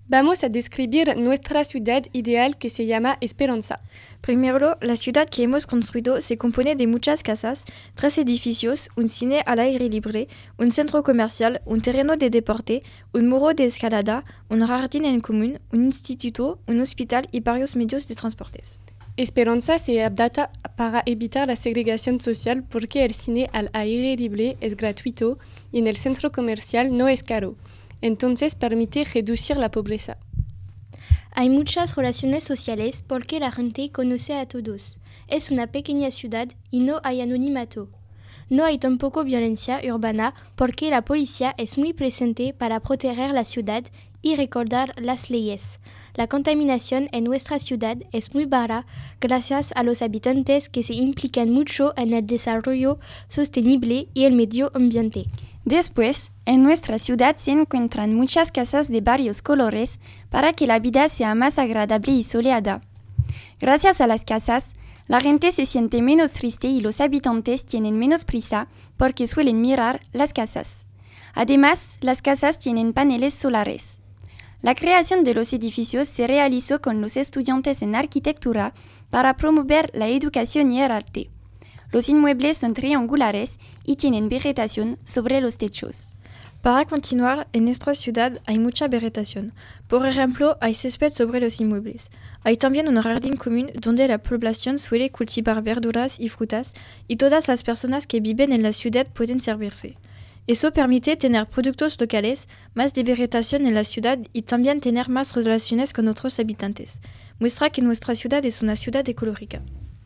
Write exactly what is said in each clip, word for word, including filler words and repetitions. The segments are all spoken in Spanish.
Vamos a describir nuestra ciudad ideal que se llama Esperanza. Primero, la ciudad que hemos construido se compone de muchas casas, tres edificios, un cine al aire libre, un centro comercial, un terreno de deporte, un muro de escalada, un jardín en común, un instituto, un hospital y varios medios de transportes. Esperanza se adapta para evitar la segregación social porque el cine al aire libre es gratuito y en el centro comercial no es caro. Entonces permite reducir la pobreza. Hay muchas relaciones sociales porque la gente conoce a todos. Es una pequeña ciudad y no hay anonimato. No hay tampoco violencia urbana porque la policía es muy presente para proteger la ciudad y recordar las leyes. La contaminación en nuestra ciudad es muy baja gracias a los habitantes que se implican mucho en el desarrollo sostenible y el medio ambiente. Después, en nuestra ciudad se encuentran muchas casas de varios colores para que la vida sea más agradable y soleada. Gracias a las casas, la gente se siente menos triste y los habitantes tienen menos prisa porque suelen mirar las casas. Además, las casas tienen paneles solares. La creación de los edificios se realizó con los estudiantes en arquitectura para promover la educación y el arte. Los inmuebles son triangulares y tienen vegetación sobre los techos. Para continuar, en nuestra ciudad hay mucha vegetación. Por ejemplo, hay césped sobre los inmuebles. Hay también un jardín común donde la población suele cultivar verduras y frutas y todas las personas que viven en la ciudad pueden servirse. Eso permite tener productos locales, más de vegetación en la ciudad y también tener más relaciones con otros habitantes. Muestra que nuestra ciudad es una ciudad ecológica.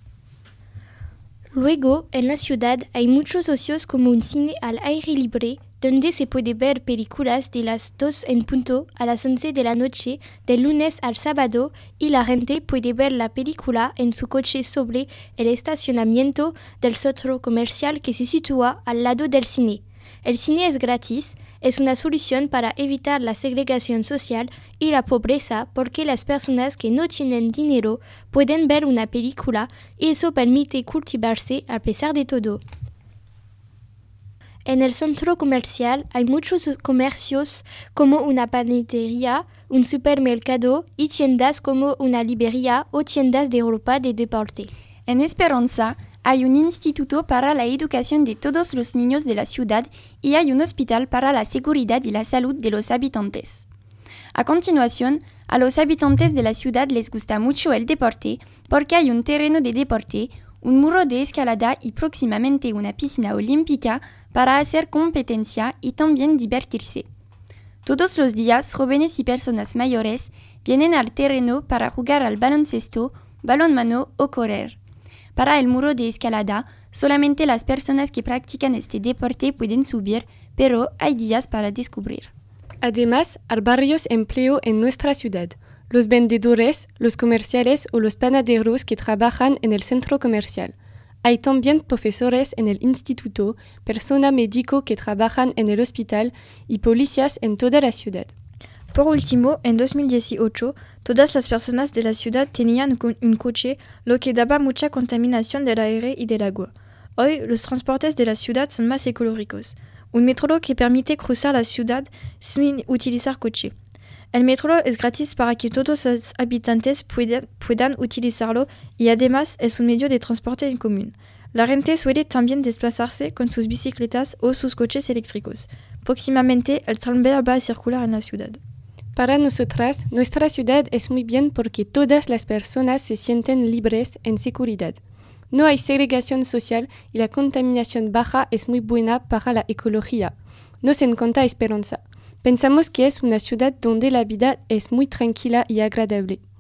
Luego, en la ciudad hay muchos ocios como un cine al aire libre, donde se puede ver películas de las dos en punto a las once de la noche, del lunes al sábado, y la gente puede ver la película en su coche sobre el estacionamiento del centro comercial que se sitúa al lado del cine. El cine es gratis, es una solución para evitar la segregación social y la pobreza porque las personas que no tienen dinero pueden ver una película y eso permite cultivarse a pesar de todo. En el centro comercial hay muchos comercios como una panadería, un supermercado y tiendas como una librería o tiendas de ropa de deporte. En Esperanza hay un instituto para la educación de todos los niños de la ciudad y hay un hospital para la seguridad y la salud de los habitantes. A continuación, a los habitantes de la ciudad les gusta mucho el deporte porque hay un terreno de deporte, un muro de escalada y próximamente una piscina olímpica para hacer competencia y también divertirse. Todos los días, jóvenes y personas mayores vienen al terreno para jugar al baloncesto, balonmano o correr. Para el muro de escalada, solamente las personas que practican este deporte pueden subir, pero hay días para descubrir. Además, hay varios empleos en nuestra ciudad. Los vendedores, los comerciales o los panaderos que trabajan en el centro comercial. Hay también profesores en el instituto, personal médico que trabajan en el hospital y policías en toda la ciudad. Por último, en dos mil dieciocho, todas las personas de la ciudad tenían un coche, lo que daba mucha contaminación del aire y del agua. Hoy, los transportes de la ciudad son más ecológicos. Un metro que permite cruzar la ciudad sin utilizar coche. El metro es gratis para que todos los habitantes puedan, puedan utilizarlo y además es un medio de transporte en común. La gente suele también desplazarse con sus bicicletas o sus coches eléctricos. Próximamente, el tranvía va a circular en la ciudad. Para nosotras, nuestra ciudad es muy bien porque todas las personas se sienten libres en seguridad. No hay segregación social y la contaminación baja es muy buena para la ecología. Nos encanta Esperanza. Pensamos que es una ciudad donde la vida es muy tranquila y agradable.